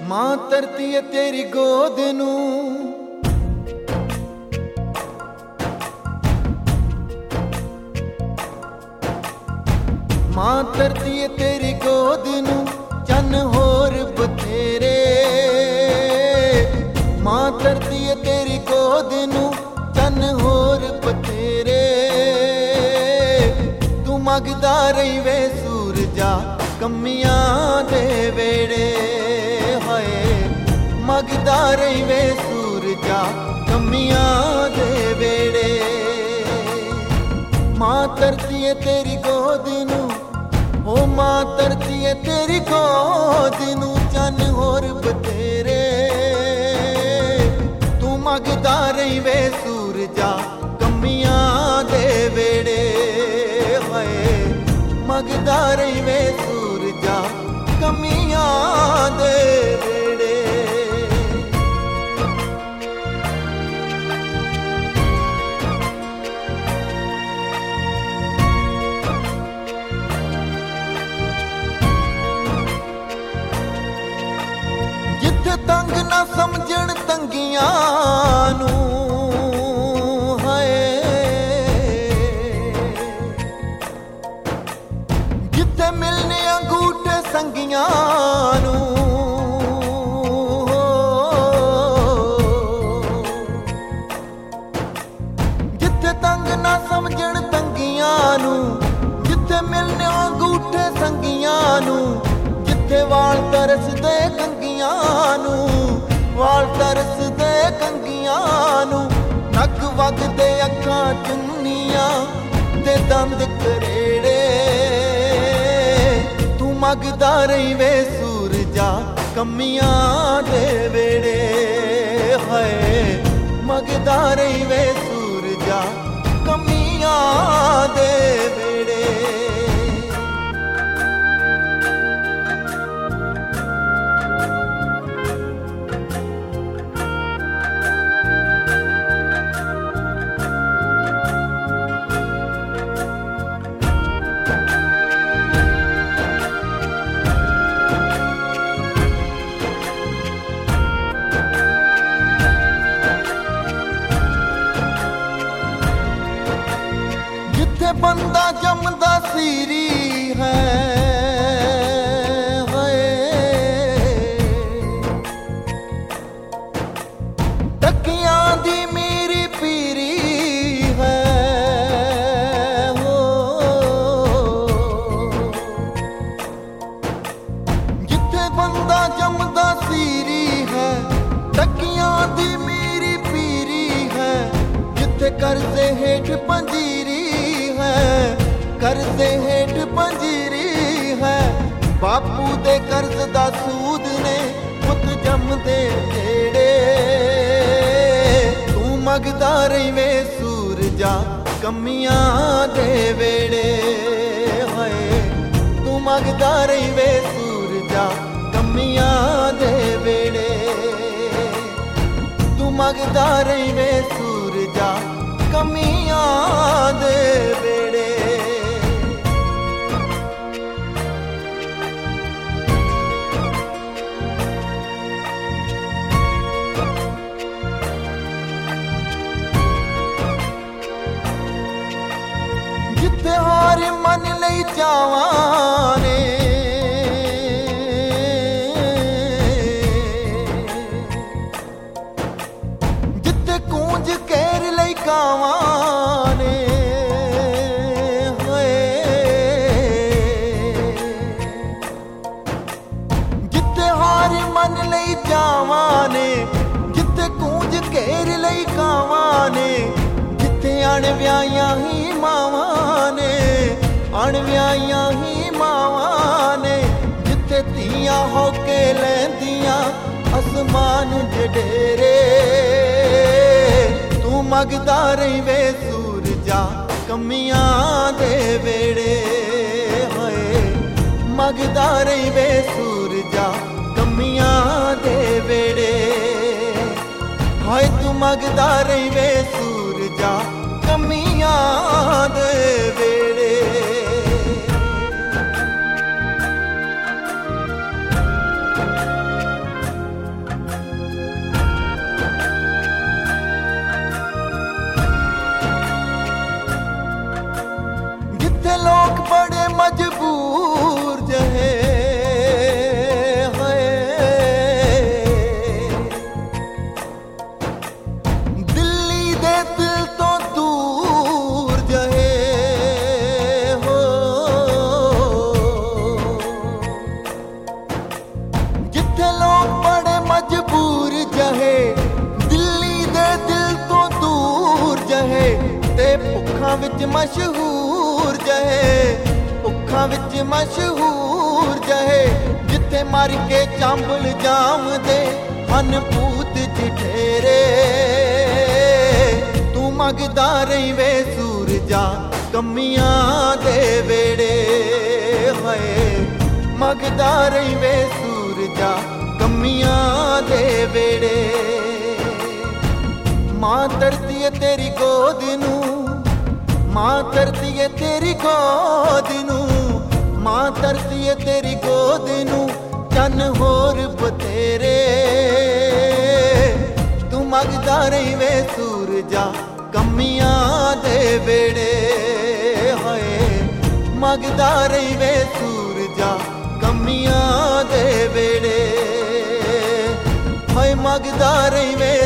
ਮਾਂ ਧਰਤੀ ਏ ਤੇਰੀ ਗੋਦ ਨੂੰ, ਮਾਂ ਧਰਤੀ ਏ ਤੇਰੀ ਗੋਦ ਨੂੰ, ਚੰਨ ਹੋਰ ਬਥੇਰੇ। ਮਾਂ ਧਰਤੀ ਏ ਤੇਰੀ ਗੋਦ ਨੂੰ, ਚੰਨ ਹੋਰ ਬਥੇਰੇ। ਤੂੰ ਮੰਗਦਾ ਰਹੀ ਵੇ ਸੂਰਜਾ ਕਮੀਆਂ ਦੇ ਵੇੜੇ, ਹਾਏ ਮੰਗਦਾ ਰਹੀ ਵੇ ਸੂਰਜਾ ਕਮੀਆਂ ਦੇ ਵੇੜੇ। ਮਾਂ ਧਰਤੀ ਏ ਤੇਰੀ ਗੋਦ ਨੂੰ, ਓ ਮਾਂ ਧਰਤੀ ਏ ਤੇਰੀ ਗੋਦ ਨੂੰ, ਚੰਨ ਹੋਰ ਬਥੇਰੇ। ਤੂੰ ਮੰਗਦਾ ਰਹੀ ਵੇ ਸੂਰਜਾ ਕਮੀਆਂ ਦੇ ਵੇੜੇ, ਹਾਏ ਮੰਗਦਾ ਰਹੀ ਵੇ ਸੂਰਜਾ ਕਮੀਆਂ ਦੇ ਵੇੜੇ। ਜਿੱਥੇ ਤੰਗ ਨਾ ਸਮਝਣ ਤੰਗੀਆਂ ਨੂੰ, ਹਾਏ ਜਿੱਥੇ ਮਿਲਨੇ ਅੰਗੂਠੇ ਸੰਗੀਆਂ ਨੂੰ, ਜਿੱਥੇ ਤੰਗ ਨਾ ਸਮਝਣ ਤੰਗੀਆਂ ਨੂੰ, ਜਿੱਥੇ ਮਿਲਨੇ ਅੰਗੂਠੇ ਸੰਗੀਆਂ ਨੂੰ, ਜਿੱਥੇ ਵਾਲ ਤਰਸਦੇ ਕੰਗੀਆਂ ਨੂੰ, ਵਾਲ ਤਰਸਦੇ ਕੰਗੀਆਂ ਨੂੰ, ਨੱਕ ਵਗਦੇ ਅੱਖਾਂ ਚੁੰਨੀਆਂ ਤੇ ਦੰਦ ਕਰੇੜੇ। ਤੂੰ ਮੰਗਦਾ ਰਹੀ ਵੇ ਸੂਰਜਾ ਕਮੀਆਂ ਦੇ ਵੇੜੇ, ਹਾਏ ਮੰਗਦਾ ਰਹੀ ਵੇ ਸੂਰਜਾ ਕਮੀਆਂ ਦੇ ਵੇੜੇ। ਜਿੱਥੇ ਬੰਦਾ ਜੰਮਦਾ ਸੀਰੀ ਹੈ, ਹਾਏ ਟੱਕੀਆਂ ਦੀ ਮੇਰੀ ਪੀਰੀ ਹੈ, ਹੋ ਜਿੱਥੇ ਬੰਦਾ ਜੰਮਦਾ ਸੀਰੀ ਹੈ, ਟੱਕੀਆਂ ਦੀ ਮੇਰੀ ਪੀਰੀ ਹੈ। ਜਿੱਥੇ ਕਰਜ਼ੇ ਹੇਠ ਪੰਜੀਰੀ ਹੈ, ਕਰਜ਼ੇ ਹੇਠ ਪੰਜੀਰੀ ਹੈ। ਬਾਪੂ ਦੇ ਕਰਜ਼ ਦਾ ਸੂਦ ਨੇ ਪੁੱਤ ਜੰਮਦੇ ਢੇੜੇ। ਤੂੰ ਮੰਗਦਾ ਰਹੀ ਵੇ ਸੂਰਜਾ ਕਮੀਆਂ ਦੇ ਵੇੜੇ, ਹਾਏ ਤੂੰ ਮੰਗਦਾ ਰਹੀ ਵੇ ਸੂਰਜਾ ਕਮੀਆਂ ਦੇ ਵੇੜੇ। ਤੂੰ ਮੰਗਦਾ ਰਹੀ ਵੇ ਸੂਰਜਾ ਕਮੀਆਂ ਦੇ ਵੇੜੇ। ਜਿੱਥੇ ਹਾਰ ਮੰਨ ਲਈ ਚਾਵਾਂ ਨੇ, ਜਿੱਥੇ ਕੂੰਜ ਘੇਰ ਲਈ ਕਾਵਾਂ ਨੇ, ਹੋਏ ਜਿੱਥੇ ਹਾਰ ਮੰਨ ਲਈ ਚਾਵਾਂ ਨੇ, ਜਿੱਥੇ ਕੂੰਜ ਘੇਰ ਲਈ ਕਾਵਾਂ ਨੇ, ਜਿੱਥੇ ਅਣਵਿਆਹੀਆਂ ਹੀ ਮਾਵਾਂ ਨੇ, ਅਣਵਿਆਹੀਆਂ ਹੀ ਮਾਵਾਂ ਨੇ, ਜਿੱਥੇ ਧੀਆਂ ਹੋ ਕੇ ਲੈਂਦੀਆਂ ਅਸਮਾਨ ਜਡੇਰੇ। ਤੂੰ ਮੰਗਦਾ ਰਹੀ ਵੇ ਸੂਰਜਾ ਕਮੀਆਂ ਦੇ ਵੇੜੇ, ਹਾਏ ਮੰਗਦਾ ਰਹੀ ਵੇ ਸੂਰਜਾ ਕਮੀਆਂ ਦੇ ਵੇੜੇ। ਹਾਏ ਤੂੰ ਮੰਗਦਾ ਰਹੀ ਵੇ ਸੂਰਜਾ ਕਮੀਆਂ ਦੇ ਵੇੜੇ। ਵਿੱਚ ਮਸ਼ਹੂਰ ਜਹੇ, ਭੁੱਖਾਂ ਵਿੱਚ ਮਸ਼ਹੂਰ ਜਹੇ, ਜਿੱਥੇ ਮਰ ਕੇ ਚਾਂਬਲ ਜਾਮਦੇ ਹਨ ਭੂਤ ਜਿਠੇਰੇ। ਤੂੰ ਮੰਗਦਾ ਰਹੀਂ ਵੇ ਸੂਰਜਾ ਕਮੀਆਂ ਦੇ ਵੇੜੇ, ਹਾਏ ਮੰਗਦਾ ਰਹੀਂ ਵੇ ਸੂਰਜਾ ਕਮੀਆਂ ਦੇ ਵੇੜੇ। ਮਾਂ ਧਰਤੀ ਏ ਤੇਰੀ ਗੋਦ ਨੂੰ, ਮਾਂ ਧਰਤੀ ਏ ਤੇਰੀ ਗੋਦ ਨੂੰ, ਮਾਂ ਧਰਤੀ ਏ ਤੇਰੀ ਗੋਦ ਨੂੰ, ਚੰਨ ਹੋਰ ਬਥੇਰੇ। ਤੂੰ ਮੰਗਦਾ ਰਹੀਂ ਵੇ ਸੂਰਜਾ ਕਮੀਆਂ ਦੇ ਵੇੜੇ, ਹਾਏ ਮੰਗਦਾ ਰਹੀਂ ਵੇ ਸੂਰਜਾ ਕਮੀਆਂ ਦੇ ਵੇੜੇ, ਹਾਏ ਮੰਗਦਾ ਰਹੀਂ ਵੇ